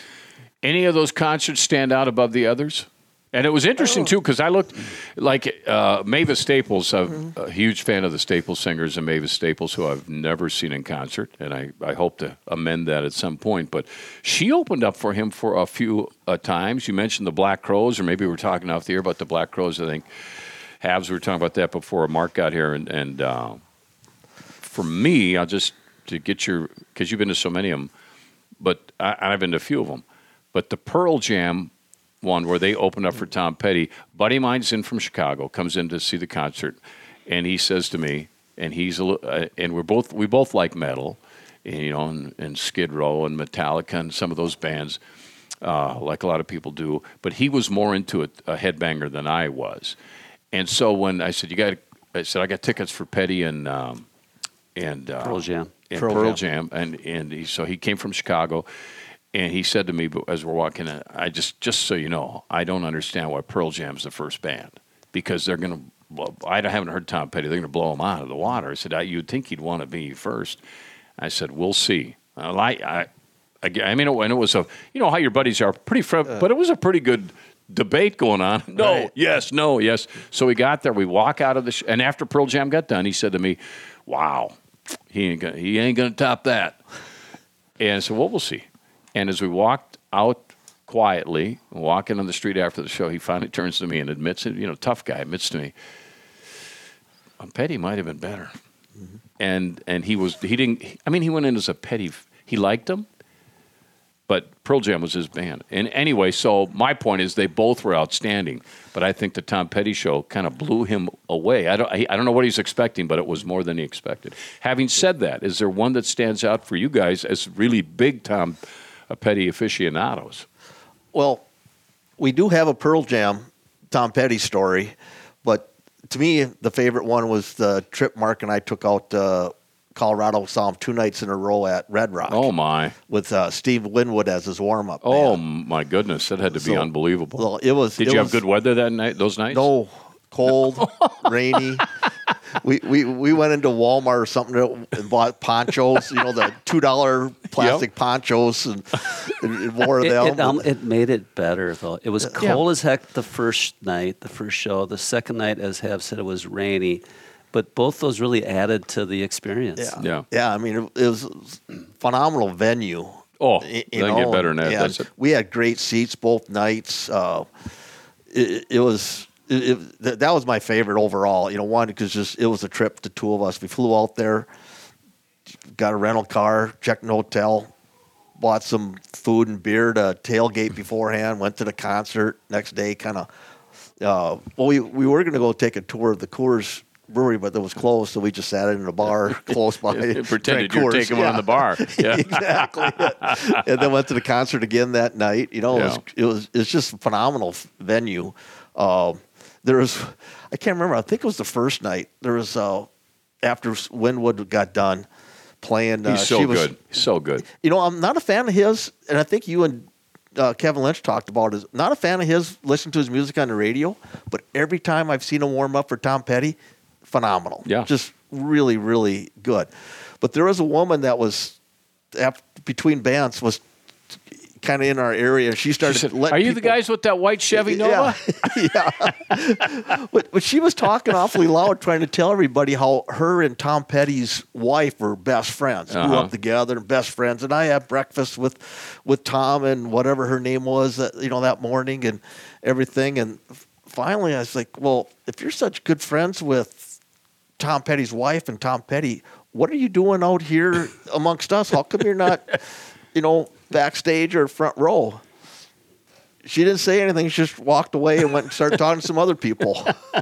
Any of those concerts stand out above the others? And it was interesting, too, because I looked like uh, Mavis Staples. I'm a huge fan of the Staples singers and Mavis Staples, who I've never seen in concert, and I, I hope to amend that at some point. But she opened up for him for a few uh, times. You mentioned the Black Crowes, or maybe we were talking off the air about the Black Crowes, I think. Habs, we were talking about that before Mark got here. And, and uh, for me, I'll just, to get your, because you've been to so many of them, but I, I've been to a few of them. But the Pearl Jam one where they opened up for Tom Petty, buddy of mine's in from Chicago, comes in to see the concert, and he says to me, and he's a, uh, and we're both we both like metal, you know, and, and Skid Row and Metallica and some of those bands, uh, like a lot of people do. But he was more into a, a headbanger than I was. And so when I said, you got, I said, I got tickets for Petty and um, and uh, Pearl Jam. and Pearl Pearl, Jam. Jam, and and he, so he came from Chicago, and he said to me as we're walking in, I just just so you know, I don't understand why Pearl Jam's the first band, because they're going to. Well, I haven't heard Tom Petty. They're going to blow him out of the water. I said, I, you'd think he'd want to be first. I said, we'll see. Well, I, I, I, I mean, and it was a, you know how your buddies are pretty, fr- uh, but it was a pretty good debate going on. No, right. yes, no, yes. So we got there. We walk out of the, sh- and after Pearl Jam got done, he said to me, "Wow, he ain't gonna, he ain't gonna top that." And so, well, we'll see. And as we walked out quietly, walking on the street after the show, he finally turns to me and admits it. You know, tough guy admits to me, Petty might have been better. Mm-hmm. And and he was he didn't. I mean, he went in as a Petty. He liked him, but Pearl Jam was his band. And anyway, so my point is they both were outstanding. But I think the Tom Petty show kind of blew him away. I don't I, I don't know what he's expecting, but it was more than he expected. Having said that, is there one that stands out for you guys as really big Tom Petty aficionados? Well, we do have a Pearl Jam Tom Petty story, but to me, the favorite one was the trip Mark and I took out to Colorado, saw him two nights in a row at Red Rock. Oh, my. With uh, Steve Winwood as his warm-up Oh, band. my goodness. That had to be So, unbelievable. Well, it was. Did it you was, have good weather that night? Those nights? No. Cold, rainy. We, we we went into Walmart or something and bought ponchos, you know, the two dollar plastic yep. ponchos, and, and wore it, them. It, um, it made it better, though. It was cold yeah. as heck the first night, the first show. The second night, as Hav said, it was rainy. But both those really added to the experience. Yeah, yeah. yeah I mean, it, it was a phenomenal venue. Oh, you they know, get better than that. That's it. We had great seats both nights. Uh, it, it was... It, it, that was my favorite overall. You know, one because just it was a trip, the two of us. We flew out there, got a rental car, checked an hotel, bought some food and beer to tailgate beforehand. Went to the concert next day. Kind of, uh, well, we we were going to go take a tour of the Coors Brewery, but it was closed, so we just sat in a bar close by. Pretended you were taking yeah. one in the bar. Yeah. Exactly. And then went to the concert again that night. You know, it yeah. was it was it's just a phenomenal venue. Uh, There was, I can't remember. I think it was the first night. There was uh, after Winwood got done playing. Uh, He's so she was, good, so good. You know, I'm not a fan of his, and I think you and uh, Kevin Lynch talked about it. Not a fan of his. Listening to his music on the radio, but every time I've seen him warm up for Tom Petty, phenomenal. Yeah, just really, really good. But there was a woman that was after, between bands was. Kind of in our area, she started. She said, letting Are you people, the guys with that white Chevy Nova? Yeah, yeah. but, but she was talking awfully loud, trying to tell everybody how her and Tom Petty's wife were best friends, uh-huh. grew up together, and best friends. And I had breakfast with, with Tom and whatever her name was, that you know, that morning and everything. And finally, I was like, well, if you're such good friends with Tom Petty's wife and Tom Petty, what are you doing out here amongst us? How come you're not, you know, backstage or front row? She didn't say anything. She just walked away and went and started talking to some other people.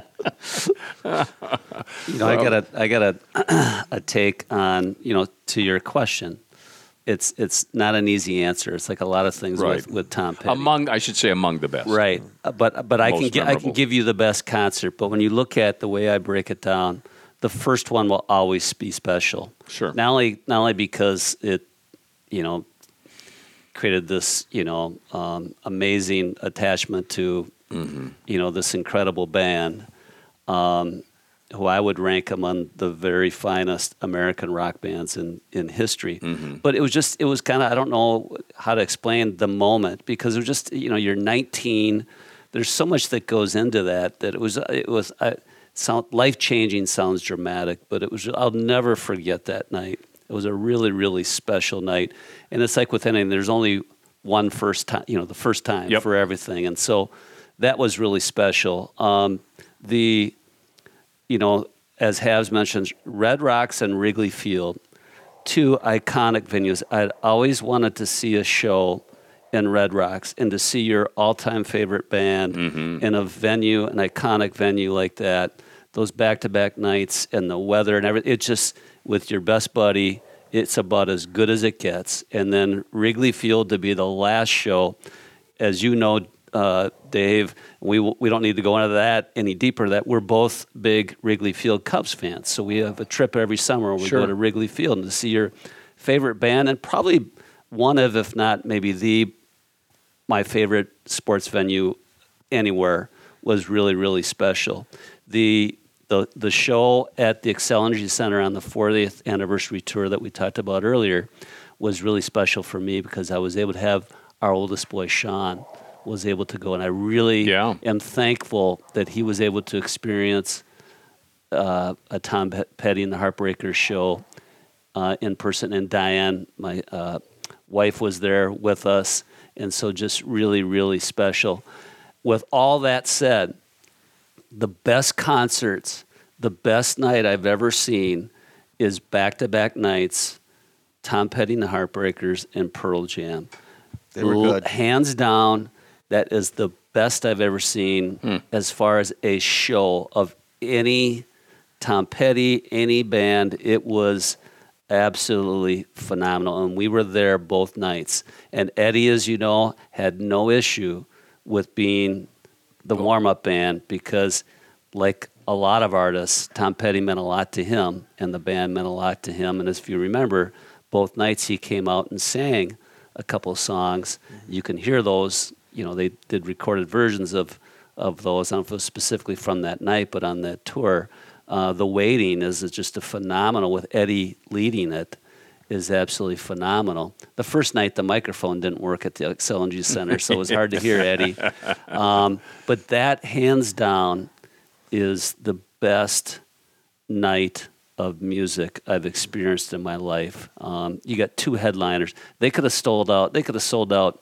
You know, I got a, I got a, a take on, you know, to your question. It's it's not an easy answer. It's like a lot of things right. with, with Tom Petty. Among, I should say, among the best. Right, but but I Most can gi- I memorable. can give you the best concert. But when you look at the way I break it down, the first one will always be special. Sure. Not only not only because it, you know, created this, you know, um, amazing attachment to, mm-hmm. you know, this incredible band, um, who I would rank among the very finest American rock bands in, in history. Mm-hmm. But it was just, it was kind of, I don't know how to explain the moment, because it was just, you know, you're nineteen. There's so much that goes into that, that it was, it was, uh, sound, life-changing sounds dramatic, but it was, I'll never forget that night. It was a really, really special night. And it's like with anything, there's only one first time, you know, the first time yep. for everything. And so that was really special. Um, the, you know, as Havs mentioned, Red Rocks and Wrigley Field, two iconic venues. I'd always wanted to see a show in Red Rocks and to see your all-time favorite band mm-hmm. in a venue, an iconic venue like that, those back-to-back nights and the weather and everything. It just... with your best buddy, it's about as good as it gets. And then Wrigley Field to be the last show. as you know, uh, Dave, we we don't need to go into that any deeper. That we're both big Wrigley Field Cubs fans, so we have a trip every summer where we Sure. go to Wrigley Field and to see your favorite band, and probably one of, if not maybe the my favorite sports venue anywhere, was really really special. The the the show at the Xcel Energy Center on the fortieth anniversary tour that we talked about earlier was really special for me because I was able to have our oldest boy Sean was able to go, and I really Yeah. am thankful that he was able to experience uh, a Tom Petty and the Heartbreakers show uh, in person. And Diane, my uh, wife, was there with us, and so just really, really special. With all that said, the best concerts, the best night I've ever seen is back-to-back nights, Tom Petty and the Heartbreakers and Pearl Jam. They were good. Hands down, that is the best I've ever seen Hmm. as far as a show of any Tom Petty, any band. It was absolutely phenomenal, and we were there both nights. And Eddie, as you know, had no issue with being the warm-up band because, like a lot of artists, Tom Petty meant a lot to him, and the band meant a lot to him. And if you remember, both nights he came out and sang a couple of songs. You can hear those. You know, they did recorded versions of, of those. I don't know if it was specifically from that night, but on that tour. Uh, the Waiting is just a phenomenal, with Eddie leading it, is absolutely phenomenal. The first night, the microphone didn't work at the Xcel Energy Center, so it was hard to hear Eddie. Um, but that, hands down, is the best night of music I've experienced in my life. Um, you got two headliners. They could have sold out. They could have sold out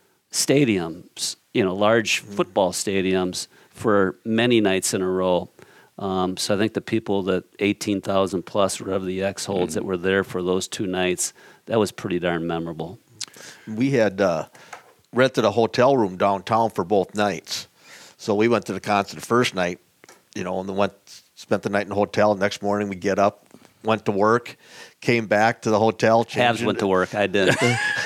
stadiums, you know, large football stadiums for many nights in a row. Um, so I think the people that eighteen thousand plus, whatever the X holds, mm-hmm. that were there for those two nights, that was pretty darn memorable. We had uh, rented a hotel room downtown for both nights. So we went to the concert the first night, you know, and then went, spent the night in the hotel. Next morning we get up, went to work, came back to the hotel. Habs went to work. I did.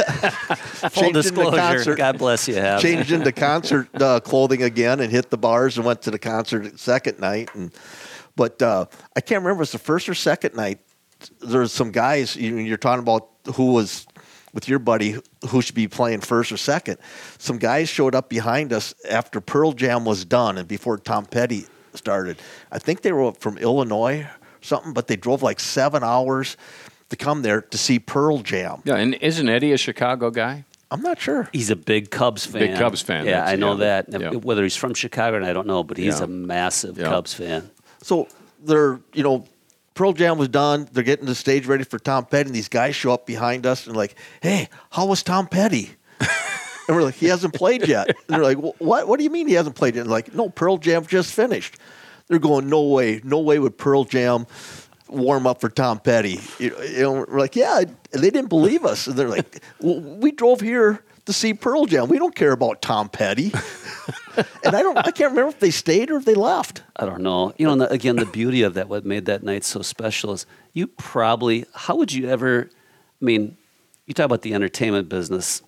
Full Changed into disclosure. concert- God bless you, Habs. Changed into concert uh, clothing again and hit the bars and went to the concert the second night. And But uh, I can't remember if it was the first or second night. There's some guys, you, you're talking about who was with your buddy, who should be playing first or second. Some guys showed up behind us after Pearl Jam was done and before Tom Petty started. I think they were from Illinois or something, but they drove like seven hours to come there to see Pearl Jam. Yeah, and isn't Eddie a Chicago guy? I'm not sure. He's a big Cubs fan. Big Cubs fan, Yeah, that's- I know yeah. that. Yeah. Whether he's from Chicago, and I don't know, but he's Yeah. a massive Yeah. Cubs fan. So they're, you know, Pearl Jam was done. They're getting the stage ready for Tom Petty, and these guys show up behind us and like, hey, how was Tom Petty? And we're like, he hasn't played yet. And they're like, what? What do you mean he hasn't played yet? And like, no, Pearl Jam just finished. They're going, no way, no way would Pearl Jam warm up for Tom Petty. You know, you know, we're like, yeah, and they didn't believe us. And they're like, well, we drove here to see Pearl Jam. We don't care about Tom Petty. And I don't, I can't remember if they stayed or if they left. I don't know. You know, and the, again, the beauty of that, what made that night so special is you probably, how would you ever, I mean, you talk about the entertainment business,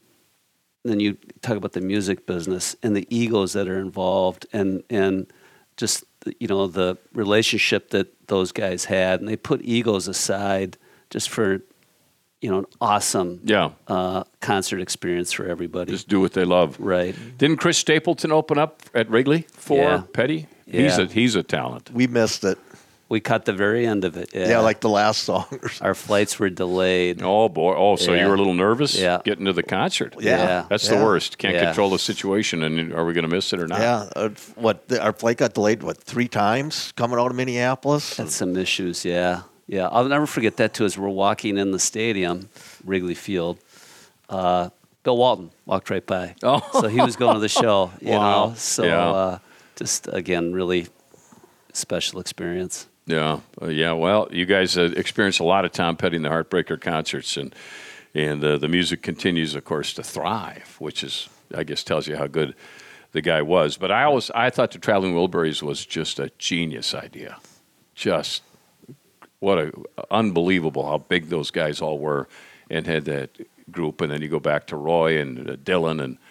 then you talk about the music business and the egos that are involved and, and just, you know, the relationship that those guys had. And they put egos aside just for, you know, an awesome Yeah. uh, concert experience for everybody. Just do what they love. Right. Didn't Chris Stapleton open up at Wrigley for Yeah. Petty? He's Yeah. a he's a talent. We missed it. We caught the very end of it. Yeah, Yeah, like the last song. Or something. our flights were delayed. Oh boy! Oh, so Yeah. you were a little nervous Yeah. getting to the concert. Yeah. That's Yeah. the worst. Can't Yeah. control the situation, and are we going to miss it or not? Yeah, uh, what the, our flight got delayed what three times coming out of Minneapolis. Had some issues, yeah. Yeah, I'll never forget that, too, as we're walking in the stadium, Wrigley Field. Uh, Bill Walton walked right by. Oh. So he was going to the show, you Wow. know. So Yeah. uh, just, again, really special experience. Yeah, uh, yeah. Well, you guys uh, experienced a lot of Tom Petty and the Heartbreaker concerts, and and uh, the music continues, of course, to thrive, which is, I guess, tells you how good the guy was. But I always, I thought the Traveling Wilburys was just a genius idea. Just what a unbelievable how big those guys all were, and had that group. And then you go back to Roy and uh, Dylan, and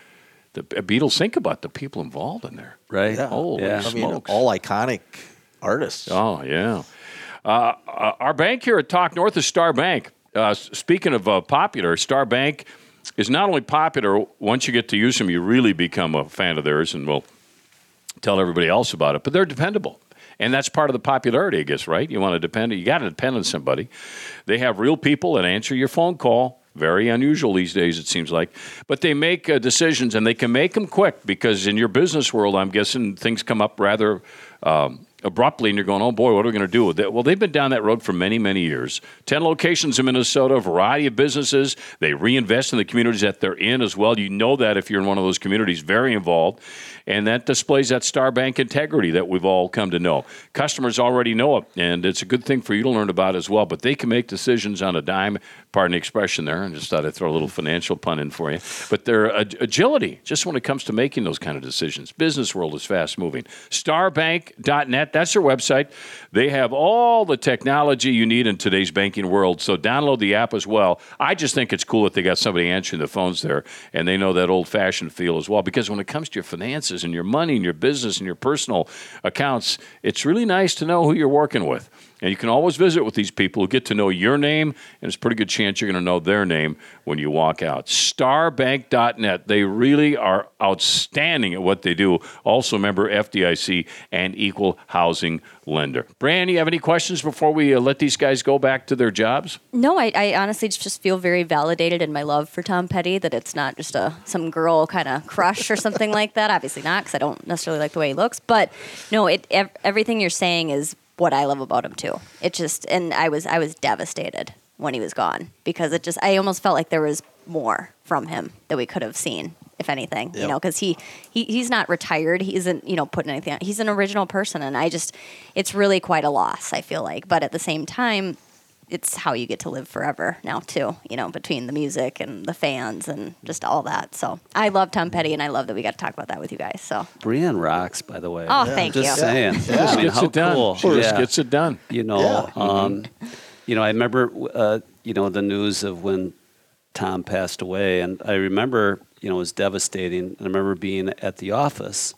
the Beatles. Think about the people involved in there. Right. Yeah. Holy Yeah. I mean, smokes. all iconic artists. Oh, yeah. Uh, uh, our bank here at Talk North is Star Bank. Uh, s- speaking of uh, popular, Star Bank is not only popular, once you get to use them, you really become a fan of theirs, and we'll tell everybody else about it, but they're dependable. And that's part of the popularity, I guess, right? You want to depend, you got to depend on somebody. They have real people that answer your phone call. Very unusual these days, it seems like. But they make uh, decisions, and they can make them quick, because in your business world, I'm guessing things come up rather um, abruptly, and you're going, oh boy, what are we going to do with it? Well, they've been down that road for many, many years. Ten locations in Minnesota, a variety of businesses. They reinvest in the communities that they're in as well. You know that if you're in one of those communities, very involved. And that displays that Star Bank integrity that we've all come to know. Customers already know it, and it's a good thing for you to learn about as well. But they can make decisions on a dime, pardon the expression there. I just thought I'd throw a little financial pun in for you. But their ag- agility, just when it comes to making those kind of decisions. Business world is fast moving. star bank dot net, that's their website. They have all the technology you need in today's banking world. So download the app as well. I just think it's cool that they got somebody answering the phones there, and they know that old-fashioned feel as well. Because when it comes to your finances and your money and your business and your personal accounts, it's really nice to know who you're working with. And you can always visit with these people who get to know your name, and it's a pretty good chance you're going to know their name when you walk out. star bank dot net. They really are outstanding at what they do. Also, member F D I C and equal housing lender. Brian, you have any questions before we uh, let these guys go back to their jobs? No, I, I honestly just feel very validated in my love for Tom Petty, that it's not just a some girl kind of crush or something like that. Obviously not, because I don't necessarily like the way he looks. But no, it ev- everything you're saying is what I love about him too. It just, and I was I was devastated when he was gone, because it just, I almost felt like there was more from him that we could have seen, if anything. Yep. You know, because he, he he's not retired. He isn't, you know, putting anything on. He's an original person, and I just, it's really quite a loss, I feel like. But at the same time, it's how you get to live forever now too, you know, between the music and the fans and just all that. So I love Tom Petty, and I love that we got to talk about that with you guys. So Brienne rocks, by the way. Oh, thank just you. saying. Yeah. I Just mean, gets how it done. cool. She just Yeah. gets it done. You know, Yeah. um, you know, I remember, uh, you know, the news of when Tom passed away, and I remember, you know, it was devastating. I remember being at the office,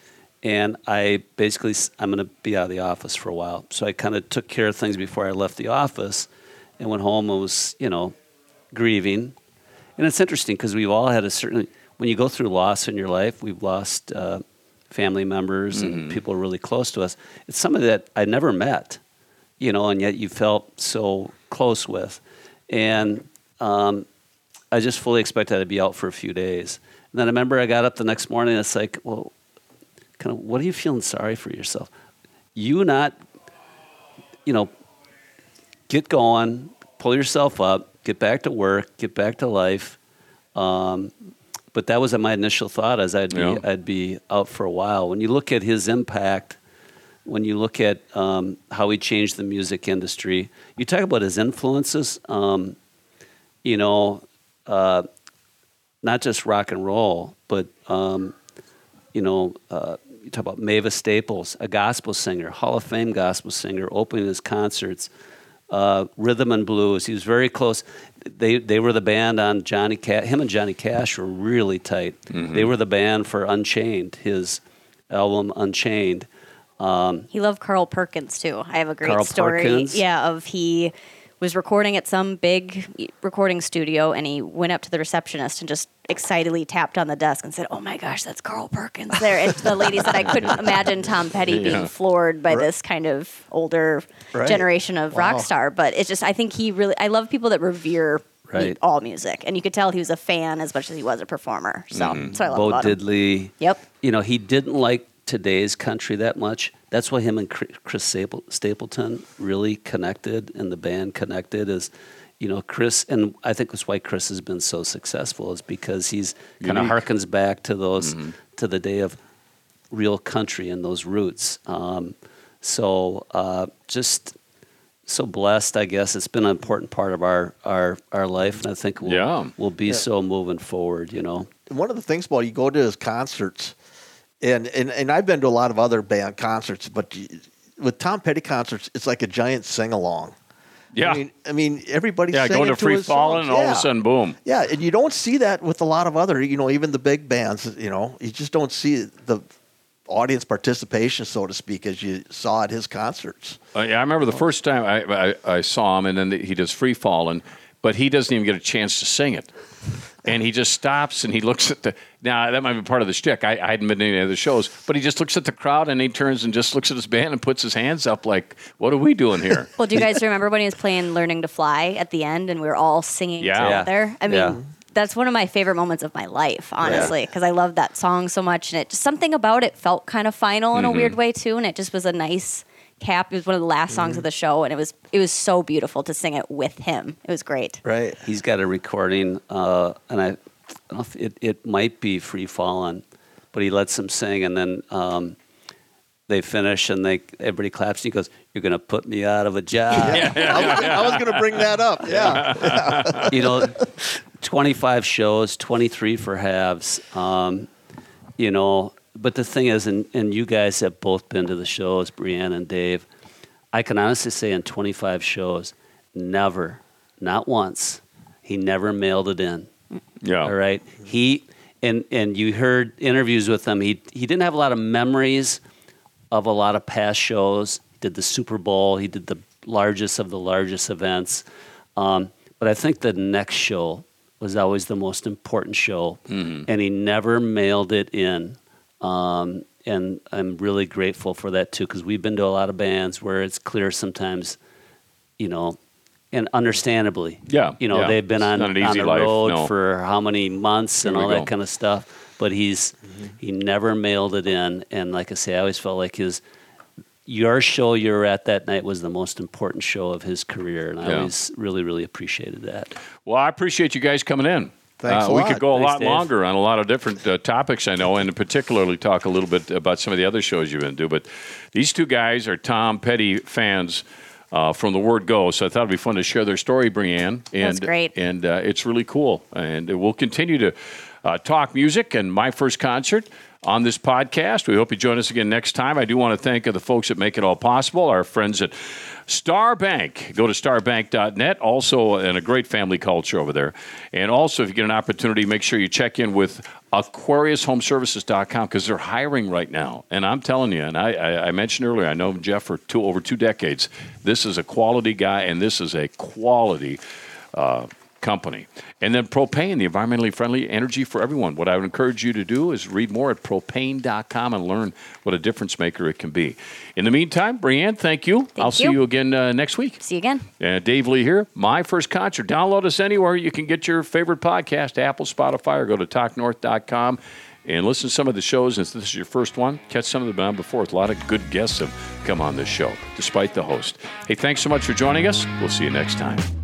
and I basically, s- I'm going to be out of the office for a while. So I kind of took care of things before I left the office, and went home and was, you know, grieving. And it's interesting because we've all had a certain, when you go through loss in your life, we've lost uh, family members and people really close to us. It's somebody that I never met, you know, and yet you felt so close with. And um, I just fully expected I'd be out for a few days. And then I remember I got up the next morning and it's like, well, kind of, what are you feeling sorry for yourself? You not, you know, get going, pull yourself up, get back to work, get back to life. Um, but that was my initial thought, as I'd be, Yeah. I'd be out for a while. When you look at his impact, when you look at um, how he changed the music industry, you talk about his influences, um, you know, uh, not just rock and roll, but, um, you know, uh, you talk about Mavis Staples, a gospel singer, Hall of Fame gospel singer, opening his concerts. Uh, rhythm and blues. He was very close. They they were the band on Johnny Cash. Him and Johnny Cash were really tight. Mm-hmm. They were the band for Unchained, his album Unchained. Um, he loved Carl Perkins too. I have a great Carl story. Perkins? Yeah, of he was recording at some big recording studio, and he went up to the receptionist and just excitedly tapped on the desk and said, "Oh my gosh, that's Carl Perkins there." And the lady said, "I couldn't imagine Tom Petty Yeah. being floored by Right. this kind of older Right. generation of Wow. rock star." But it's just, I think he really, I love people that revere Right. all music, and you could tell he was a fan as much as he was a performer. So Mm-hmm. that's what I love Bo about him. Diddley. Yep. You know, he didn't like today's country that much. That's why him and Chri- Chris Staple- Stapleton really connected, and the band connected. Is, you know, Chris, and I think that's why Chris has been so successful, is because he's kind of Unique. harkens back to those to the day of real country and those roots. Um, so uh, just so blessed, I guess. It's been an important part of our our, our life, and I think we'll, Yeah. we'll be Yeah. so moving forward. You know. And one of the things about it, you go to his concerts, and, and, and I've been to a lot of other band concerts, but you, with Tom Petty concerts, it's like a giant sing along. Yeah. I mean, I mean everybody's Yeah, singing going to to free his falling, songs. and all of Yeah. a sudden, boom. Yeah, and you don't see that with a lot of other, you know, even the big bands, you know, you just don't see the audience participation, so to speak, as you saw at his concerts. Uh, yeah, I remember the first time I, I, I saw him, and then he does Free Fallin', but he doesn't even get a chance to sing it. And he just stops and he looks at the. Now, that might be part of the shtick. I, I hadn't been to any of the shows, but he just looks at the crowd and he turns and just looks at his band and puts his hands up like, what are we doing here? Well, do you guys remember when he was playing Learning to Fly at the end and we were all singing Yeah. together? I mean, Yeah. that's one of my favorite moments of my life, honestly, because I love that song so much. And it just something about it felt kind of final in Mm-hmm. a weird way, too. And it just was a nice cap. It was one of the last songs of the show. And it was it was so beautiful to sing it with him. It was great. Right. He's got a recording, uh, and I, I don't know if it, it might be Free Fallin', but he lets them sing, and then um, they finish, and they everybody claps, and he goes, "You're going to put me out of a job." I was, I was going to bring that up. Yeah. You know, twenty-five shows, twenty-three for halves. Um, you know, but the thing is, and, and you guys have both been to the shows, Brianne and Dave, I can honestly say in twenty-five shows, never, not once, he never mailed it in. Yeah. All right. He and and you heard interviews with him. He he didn't have a lot of memories of a lot of past shows. He did the Super Bowl. He did the largest of the largest events. Um, but I think the next show was always the most important show, Mm-hmm. and he never mailed it in. Um, and I'm really grateful for that too, because we've been to a lot of bands where it's clear sometimes, you know, and understandably, Yeah, you know, yeah. they've been It's on, not an on easy the life, road no. for how many months and Here we all that go. kind of stuff. But he's he never mailed it in, and like I say, I always felt like his your show you were at that night was the most important show of his career, and I Yeah. always really really appreciated that. Well, I appreciate you guys coming in. Thanks uh, a we lot. could go a Thanks, lot Dave. longer on a lot of different uh, topics, I know, and particularly talk a little bit about some of the other shows you've been to. But these two guys are Tom Petty fans uh, from the word go, so I thought it'd be fun to share their story, Brianne. And, That's great. And uh, it's really cool. And we'll continue to uh, talk music and my first concert on this podcast. We hope you join us again next time. I do want to thank uh, the folks that make it all possible, our friends at Star Bank. Go to star bank dot net. Also, and a great family culture over there. And also, if you get an opportunity, make sure you check in with aquarius home services dot com because they're hiring right now. And I'm telling you, and I, I, I mentioned earlier, I know Jeff for two, over two decades. This is a quality guy, and this is a quality uh, company. And then propane, the environmentally friendly energy for everyone. What I would encourage you to do is read more at propane dot com and learn what a difference maker it can be. In the meantime, Brianne, thank you. Thank I'll see you. you again uh, next week. See you again. Uh, Dave Lee here. My First Concert. Download us anywhere you can get your favorite podcast, Apple, Spotify, or go to talk north dot com and listen to some of the shows. If this is your first one, catch some of them on before. A lot of good guests have come on this show, despite the host. Hey, thanks so much for joining us. We'll see you next time.